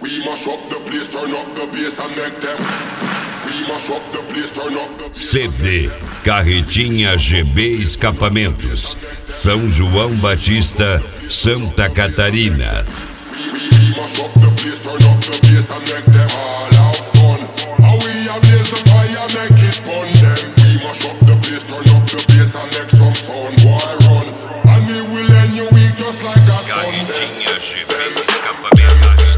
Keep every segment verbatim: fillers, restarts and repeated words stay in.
C D Carretinha G B Escapamentos, São João Batista, Santa Catarina. Carretinha G B Escapamentos.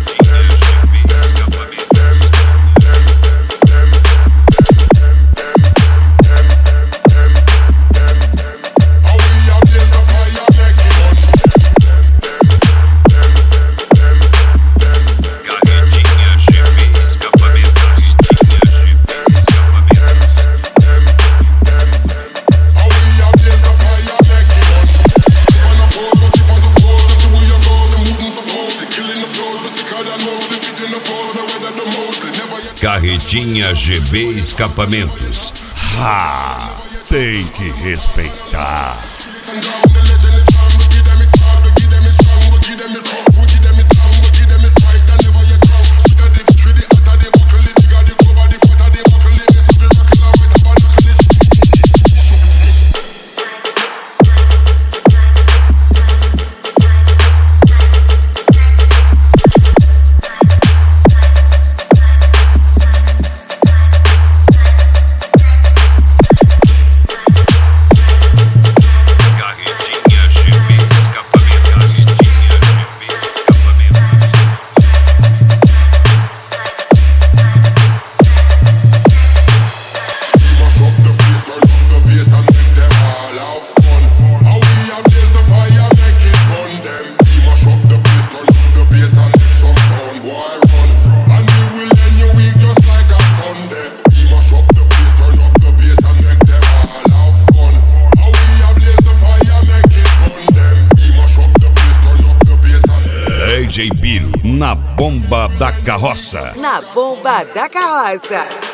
Carretinha G B Escapamentos. Ha! Tem que respeitar. D J Biro, na bomba da carroça. Na bomba da carroça.